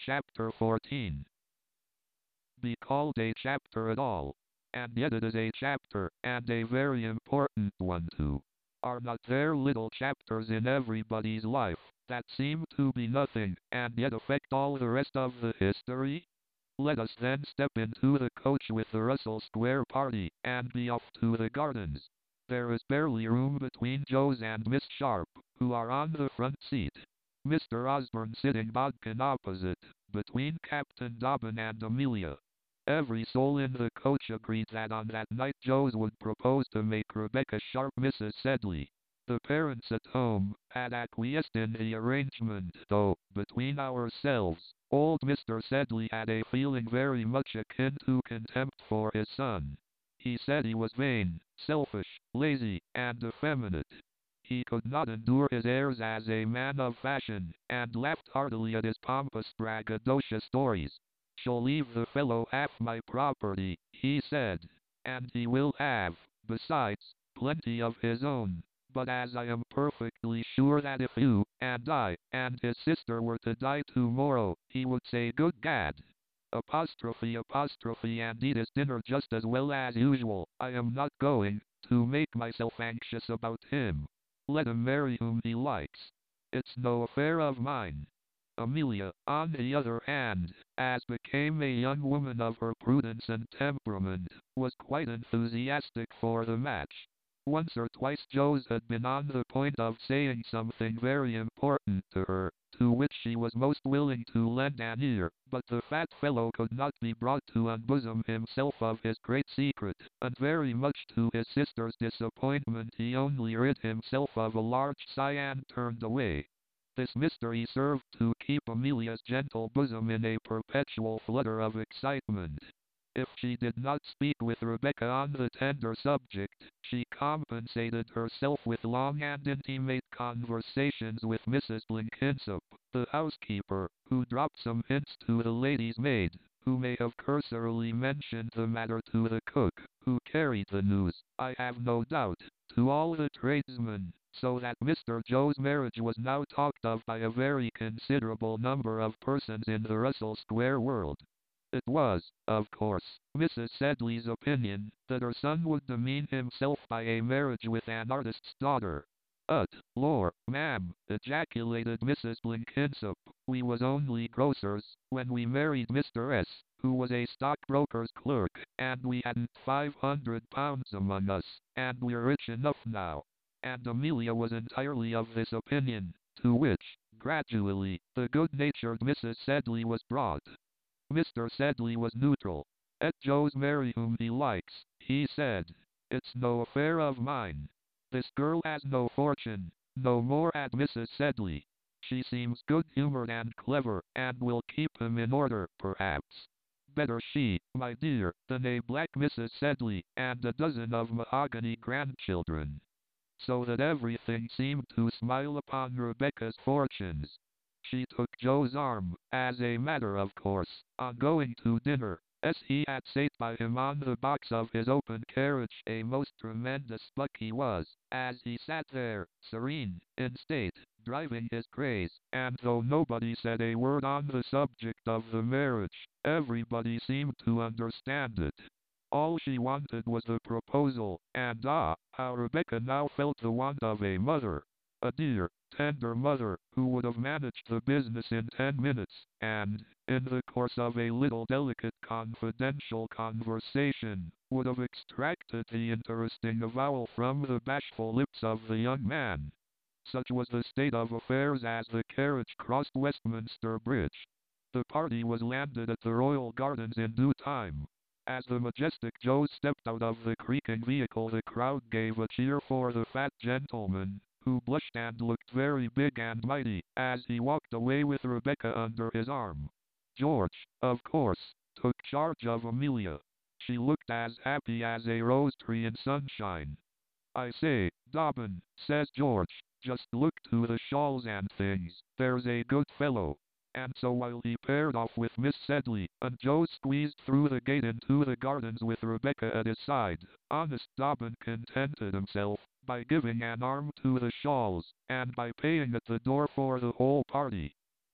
Chapter 14. Be called a chapter at all. And yet it is a chapter, and a very important one too. Are not there little chapters in everybody's life, that seem to be nothing, and yet affect all the rest of the history? Let us then step into the coach with the Russell Square party, and be off to the gardens. There is barely room between Joe's and Miss Sharp, who are on the front seat. Mr. Osborne sitting bodkin opposite, between Captain Dobbin and Amelia. Every soul in the coach agreed that on that night Joe's would propose to make Rebecca Sharp Mrs. Sedley. The parents at home had acquiesced in the arrangement, though, between ourselves, old Mr. Sedley had a feeling very much akin to contempt for his son. He said he was vain, selfish, lazy, and effeminate. He could not endure his airs as a man of fashion, and laughed heartily at his pompous braggadocious stories. "She'll leave the fellow half my property," he said, "and he will have, besides, plenty of his own. But as I am perfectly sure that if you, and I, and his sister were to die tomorrow, he would say good gad, apostrophe, and eat his dinner just as well as usual, I am not going to make myself anxious about him. Let him marry whom he likes. It's no affair of mine." Amelia, on the other hand, as became a young woman of her prudence and temperament, was quite enthusiastic for the match. Once or twice Joe's had been on the point of saying something very important to her, to which she was most willing to lend an ear, but the fat fellow could not be brought to unbosom himself of his great secret, and very much to his sister's disappointment he only rid himself of a large sigh and turned away. This mystery served to keep Amelia's gentle bosom in a perpetual flutter of excitement. If she did not speak with Rebecca on the tender subject, she compensated herself with long and intimate conversations with Mrs. Blenkinsop, the housekeeper, who dropped some hints to the lady's maid, who may have cursorily mentioned the matter to the cook, who carried the news, I have no doubt, to all the tradesmen, so that Mr. Joe's marriage was now talked of by a very considerable number of persons in the Russell Square world. It was, of course, Mrs. Sedley's opinion that her son would demean himself by a marriage with an artist's daughter. Lor, ma'am," ejaculated Mrs. Blenkinsop, "we was only grocers when we married Mr. S., who was a stockbroker's clerk, and we hadn't £500 among us, and we're rich enough now." And Amelia was entirely of this opinion, to which, gradually, the good-natured Mrs. Sedley was brought. Mr. Sedley was neutral. "Let Joe's marry whom he likes," he said. "It's no affair of mine. This girl has no fortune, no more had Mrs. Sedley. She seems good-humored and clever, and will keep him in order, perhaps. Better she, my dear, than a black Mrs. Sedley, and a dozen of mahogany grandchildren." So that everything seemed to smile upon Rebecca's fortunes. She took Joe's arm, as a matter of course, on going to dinner, as he had sate by him on the box of his open carriage. A most tremendous buck he was, as he sat there, serene, in state, driving his craze, and though nobody said a word on the subject of the marriage, everybody seemed to understand it. All she wanted was the proposal, and how Rebecca now felt the want of a mother. A dear, tender mother, who would have managed the business in 10 minutes, and, in the course of a little delicate confidential conversation, would have extracted the interesting avowal from the bashful lips of the young man. Such was the state of affairs as the carriage crossed Westminster Bridge. The party was landed at the Royal Gardens in due time. As the majestic Joe stepped out of the creaking vehicle, the crowd gave a cheer for the fat gentleman, who blushed and looked very big and mighty, as he walked away with Rebecca under his arm. George, of course, took charge of Amelia. She looked as happy as a rose tree in sunshine. "I say, Dobbin," says George, "just look to the shawls and things, there's a good fellow." And so while he paired off with Miss Sedley, and Joe squeezed through the gate into the gardens with Rebecca at his side, honest Dobbin contented himself by giving an arm to the shawls, and by paying at the door for the whole party.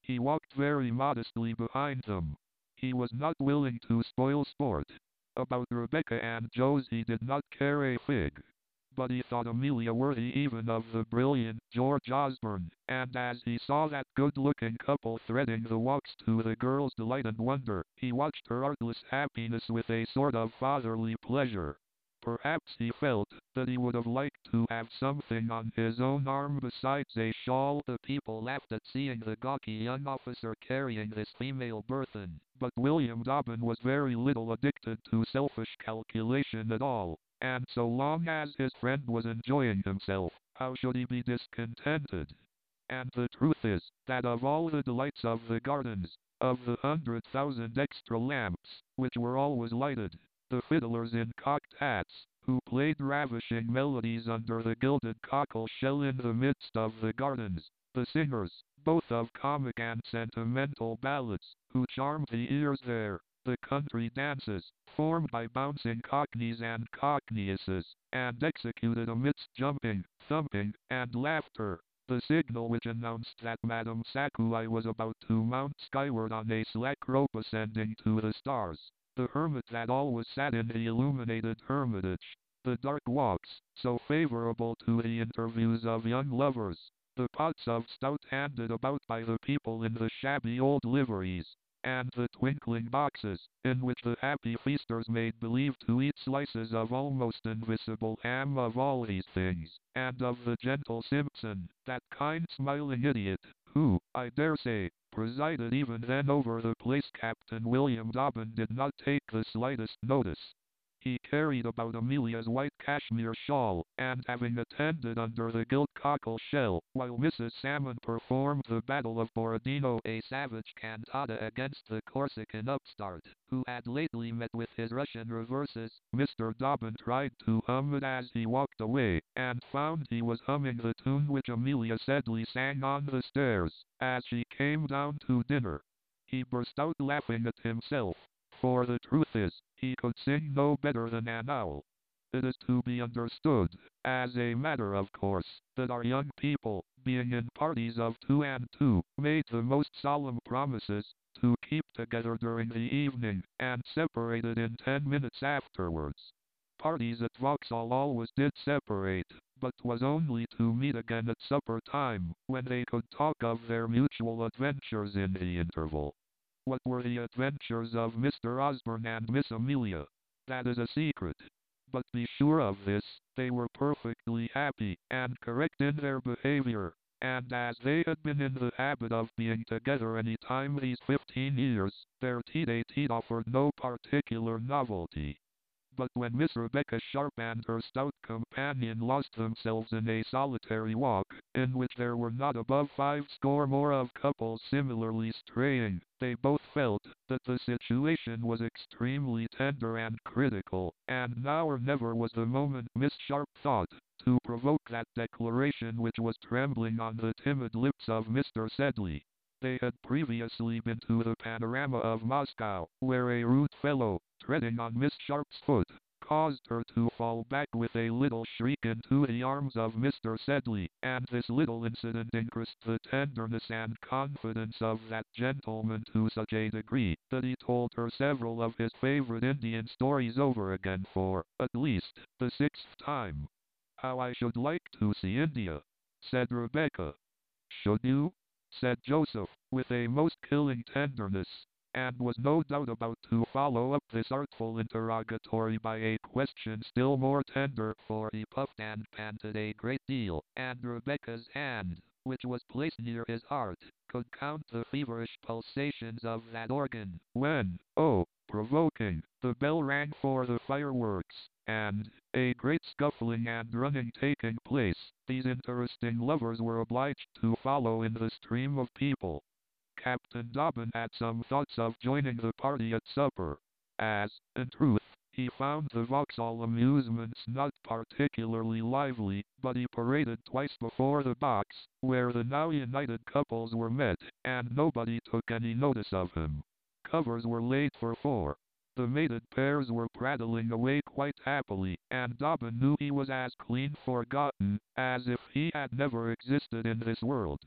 He walked very modestly behind them. He was not willing to spoil sport. About Rebecca and Josie he did not care a fig. But he thought Amelia worthy even of the brilliant George Osborne, and as he saw that good-looking couple threading the walks to the girl's delight and wonder, he watched her artless happiness with a sort of fatherly pleasure. Perhaps he felt that he would have liked to have something on his own arm besides a shawl. The people laughed at seeing the gawky young officer carrying this female burthen, but William Dobbin was very little addicted to selfish calculation at all, and so long as his friend was enjoying himself, how should he be discontented? And the truth is, that of all the delights of the gardens, of the 100,000 extra lamps, which were always lighted, the fiddlers in cocked hats, who played ravishing melodies under the gilded cockle shell in the midst of the gardens, the singers, both of comic and sentimental ballads, who charmed the ears there, the country dances, formed by bouncing cockneys and cockneyesses, and executed amidst jumping, thumping, and laughter, the signal which announced that Madame Sakui was about to mount skyward on a slack rope ascending to the stars, the hermit that always sat in the illuminated hermitage, the dark walks, so favorable to the interviews of young lovers, the pots of stout handed about by the people in the shabby old liveries, and the twinkling boxes, in which the happy feasters made believe to eat slices of almost invisible ham. Of all these things, and of the gentle Simpson, that kind smiling idiot, who, I dare say, presided even then over the place, Captain William Dobbin did not take the slightest notice. He carried about Amelia's white cashmere shawl, and having attended under the gilt cockle shell, while Mrs. Salmon performed the Battle of Borodino, a savage cantata against the Corsican upstart, who had lately met with his Russian reverses, Mr. Dobbin tried to hum it as he walked away, and found he was humming the tune which Amelia Sedley sang on the stairs, as she came down to dinner. He burst out laughing at himself, for the truth is, he could sing no better than an owl. It is to be understood, as a matter of course, that our young people, being in parties of 2 and 2, made the most solemn promises to keep together during the evening, and separated in 10 minutes afterwards. Parties at Vauxhall always did separate, but 'twas only to meet again at supper time, when they could talk of their mutual adventures in the interval. What were the adventures of Mr. Osborne and Miss Amelia? That is a secret. But be sure of this, they were perfectly happy and correct in their behavior, and as they had been in the habit of being together any time these 15 years, their tete-a-tete offered no particular novelty. But when Miss Rebecca Sharp and her stout companion lost themselves in a solitary walk, in which there were not above 50 more of couples similarly straying, they both felt that the situation was extremely tender and critical, and now or never was the moment, Miss Sharp thought, to provoke that declaration which was trembling on the timid lips of Mr. Sedley. They had previously been to the Panorama of Moscow, where a rude fellow, treading on Miss Sharp's foot, caused her to fall back with a little shriek into the arms of Mr. Sedley, and this little incident increased the tenderness and confidence of that gentleman to such a degree, that he told her several of his favorite Indian stories over again for, at least, the 6th time. "How I should like to see India," said Rebecca. "Should you?" said Joseph, with a most killing tenderness, and was no doubt about to follow up this artful interrogatory by a question still more tender, for he puffed and panted a great deal, and Rebecca's hand, which was placed near his heart, could count the feverish pulsations of that organ, when, oh, provoking, the bell rang for the fireworks, and, a great scuffling and running taking place, these interesting lovers were obliged to follow in the stream of people. Captain Dobbin had some thoughts of joining the party at supper, as, in truth, he found the Vauxhall amusements not particularly lively, but he paraded twice before the box, where the now united couples were met, and nobody took any notice of him. Covers were laid for 4. The mated pairs were prattling away quite happily, and Dobbin knew he was as clean forgotten as if he had never existed in this world.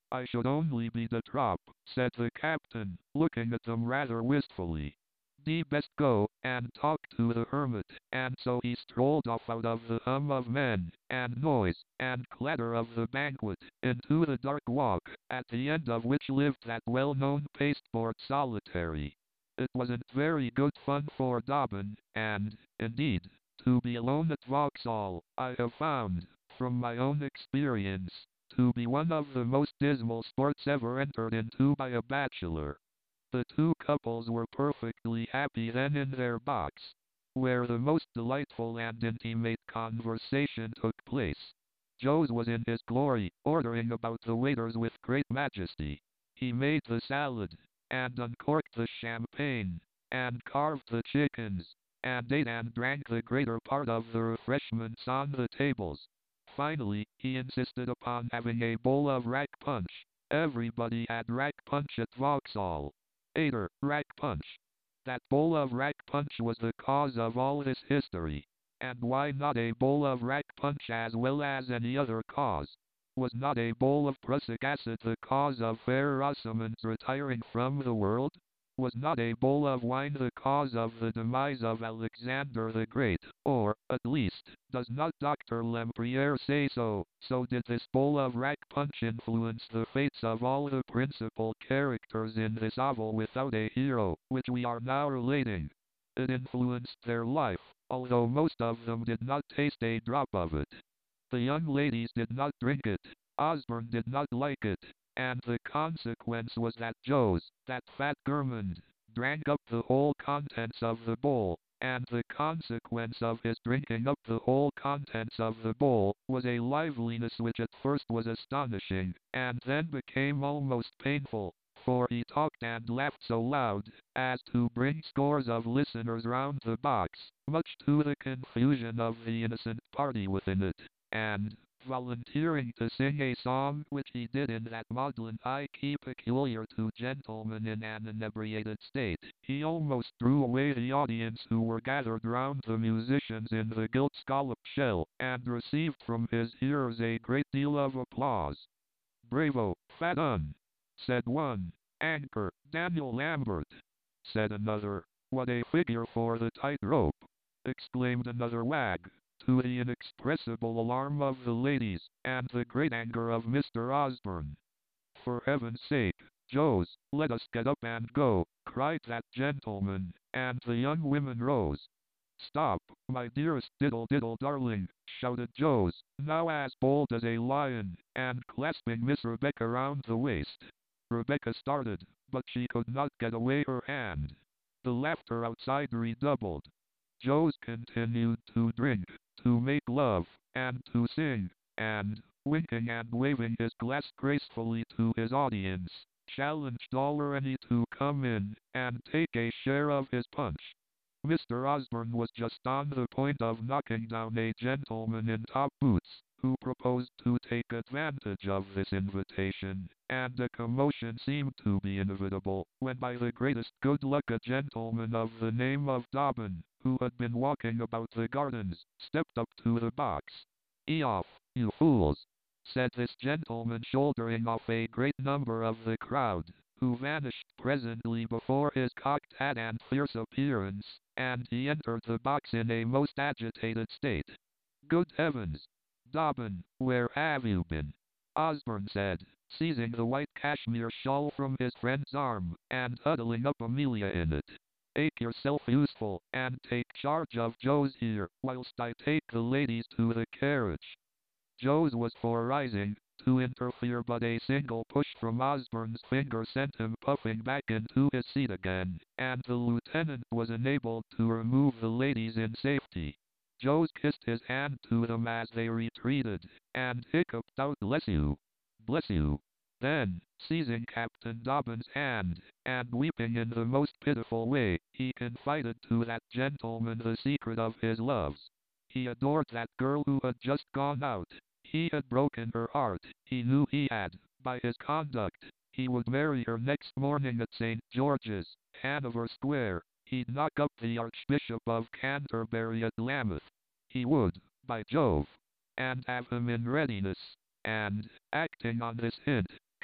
I should only be the trop, said the captain, looking at them rather wistfully. Thee best go and talk to the hermit, and so he strolled off out of the hum of men, and noise, and clatter of the banquet, into the dark walk, at the end of which lived that well-known pasteboard solitary. It wasn't very good fun for Dobbin, and, indeed, to be alone at Vauxhall, I have found, from my own experience, to be one of the most dismal sports ever entered into by a bachelor. The two couples were perfectly happy then in their box, where the most delightful and intimate conversation took place. Joe's was in his glory, ordering about the waiters with great majesty. He made the salad, and uncorked the champagne, and carved the chickens, and ate and drank the greater part of the refreshments on the tables. Finally, he insisted upon having a bowl of rack punch. Everybody had rack punch at Vauxhall. Ader, rack punch. That bowl of rack punch was the cause of all this history. And why not a bowl of rack punch as well as any other cause? Was not a bowl of prussic acid the cause of Fair Rosamond's retiring from the world? Was not a bowl of wine the cause of the demise of Alexander the Great? Or, at least, does not Dr. Lempriere say so? So did this bowl of rack punch influence the fates of all the principal characters in this novel without a hero, which we are now relating. It influenced their life, although most of them did not taste a drop of it. The young ladies did not drink it. Osborne did not like it. And the consequence was that Joe's, that fat gourmand, drank up the whole contents of the bowl, and the consequence of his drinking up the whole contents of the bowl was a liveliness which at first was astonishing, and then became almost painful, for he talked and laughed so loud as to bring scores of listeners round the box, much to the confusion of the innocent party within it, and, volunteering to sing a song which he did in that maudlin high key peculiar to gentlemen in an inebriated state, he almost drew away the audience who were gathered round the musicians in the gilt scallop shell, and received from his hearers a great deal of applause. Bravo, fat un, said one. Anchor, Daniel Lambert, said another. What a figure for the tight-rope, exclaimed another wag, to the inexpressible alarm of the ladies, and the great anger of Mr. Osborne. For heaven's sake, Joes, let us get up and go, cried that gentleman, and the young women rose. Stop, my dearest diddle darling, shouted Joes, now as bold as a lion, and clasping Miss Rebecca round the waist. Rebecca started, but she could not get away her hand. The laughter outside redoubled. Joes continued to drink, to make love, and to sing, and, winking and waving his glass gracefully to his audience, challenged all or any to come in and take a share of his punch. Mr. Osborne was just on the point of knocking down a gentleman in top boots, who proposed to take advantage of this invitation, and a commotion seemed to be inevitable, when by the greatest good luck a gentleman of the name of Dobbin, who had been walking about the gardens, stepped up to the box. "Off, you fools!" said this gentleman, shouldering off a great number of the crowd, who vanished presently before his cocked hat and fierce appearance, and he entered the box in a most agitated state. "Good heavens! Dobbin, where have you been?" Osborne said, seizing the white cashmere shawl from his friend's arm, and huddling up Amelia in it. "Make yourself useful, and take charge of Joes here, whilst I take the ladies to the carriage." Joes was for rising, to interfere, but a single push from Osborne's finger sent him puffing back into his seat again, and the lieutenant was enabled to remove the ladies in safety. Joes kissed his hand to them as they retreated, and hiccuped out, "Bless you! Bless you!" Then, seizing Captain Dobbin's hand, and weeping in the most pitiful way, he confided to that gentleman the secret of his loves. He adored that girl who had just gone out. He had broken her heart. He knew he had, by his conduct. He would marry her next morning at St. George's, Hanover Square. He'd knock up the Archbishop of Canterbury at Lambeth. He would, by Jove, and have him in readiness. And, acting on this hint,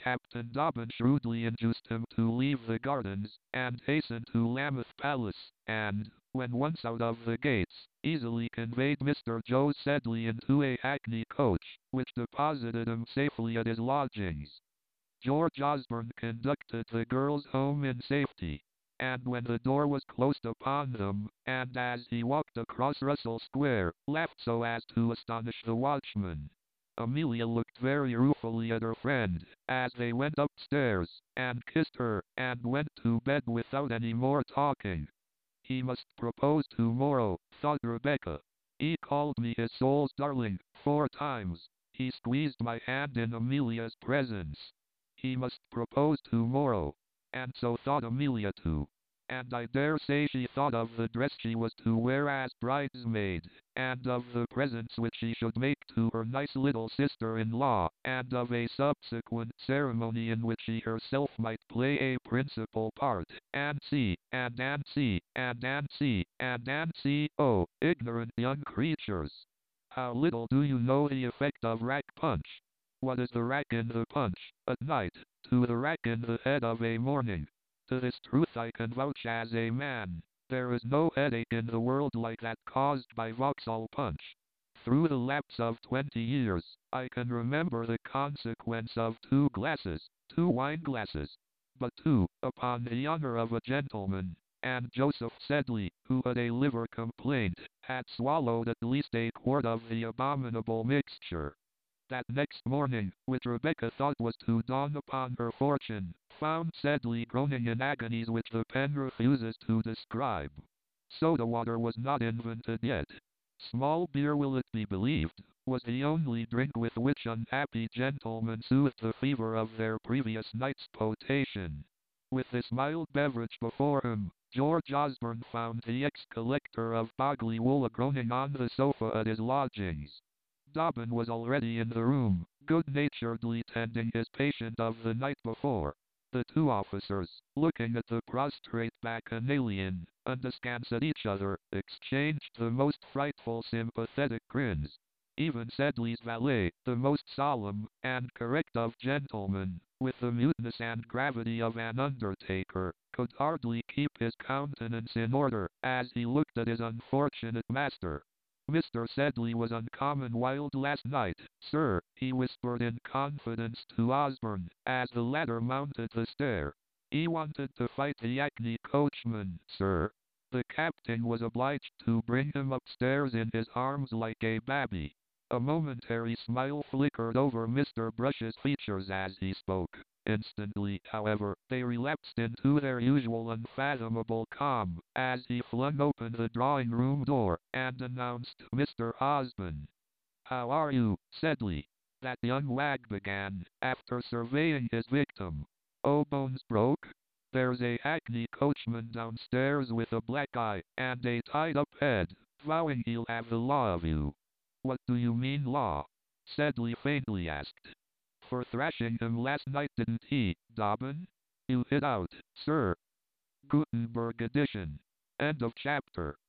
Captain Dobbin shrewdly induced him to leave the gardens, and hasten to Lambeth Palace, and, when once out of the gates, easily conveyed Mr. Joe Sedley into a hackney coach, which deposited him safely at his lodgings. George Osborne conducted the girls home in safety, and when the door was closed upon them, and as he walked across Russell Square, laughed so as to astonish the watchman. Amelia looked very ruefully at her friend, as they went upstairs, and kissed her, and went to bed without any more talking. He must propose tomorrow, thought Rebecca. He called me his soul's darling 4 times. He squeezed my hand in Amelia's presence. He must propose tomorrow. And so thought Amelia too. And I dare say she thought of the dress she was to wear as bridesmaid, and of the presents which she should make to her nice little sister-in-law, and of a subsequent ceremony in which she herself might play a principal part, and see, and see, and see, and see, oh, ignorant young creatures! How little do you know the effect of rack punch? What is the rack in the punch, at night, to the rack in the head of a morning? To this truth I can vouch as a man. There is no headache in the world like that caused by Vauxhall punch. Through the lapse of 20 years, I can remember the consequence of 2 glasses, 2 wine glasses, but 2, upon the honor of a gentleman, and Joseph Sedley, who had a liver complaint, had swallowed at least a quart of the abominable mixture. That next morning, which Rebecca thought was to dawn upon her fortune, found Sedley groaning in agonies which the pen refuses to describe. Soda water was not invented yet. Small beer, will it be believed, was the only drink with which unhappy gentlemen soothed the fever of their previous night's potation. With this mild beverage before him, George Osborne found the ex-collector of Bogley Wool groaning on the sofa at his lodgings. Dobbin was already in the room, good-naturedly tending his patient of the night before. The 2 officers, looking at the prostrate bacchanalian, and askance at each other, exchanged the most frightful sympathetic grins. Even Sedley's valet, the most solemn and correct of gentlemen, with the muteness and gravity of an undertaker, could hardly keep his countenance in order, as he looked at his unfortunate master. Mr. Sedley was uncommon wild last night, sir, he whispered in confidence to Osborne, as the latter mounted the stair. He wanted to fight the hackney coachman, sir. The captain was obliged to bring him upstairs in his arms like a babby. A momentary smile flickered over Mr. Brush's features as he spoke. Instantly, however, they relapsed into their usual unfathomable calm, as he flung open the drawing-room door, and announced Mr. Osborne. "How are you, Sedley?" that young wag began, after surveying his victim. "Oh, bones broke? There's a hackney coachman downstairs with a black eye, and a tied-up head, vowing he'll have the law of you." "What do you mean, law?" Sedley faintly asked. "For thrashing him last night, didn't he, Dobbin? You hit out, sir." Gutenberg edition. End of chapter.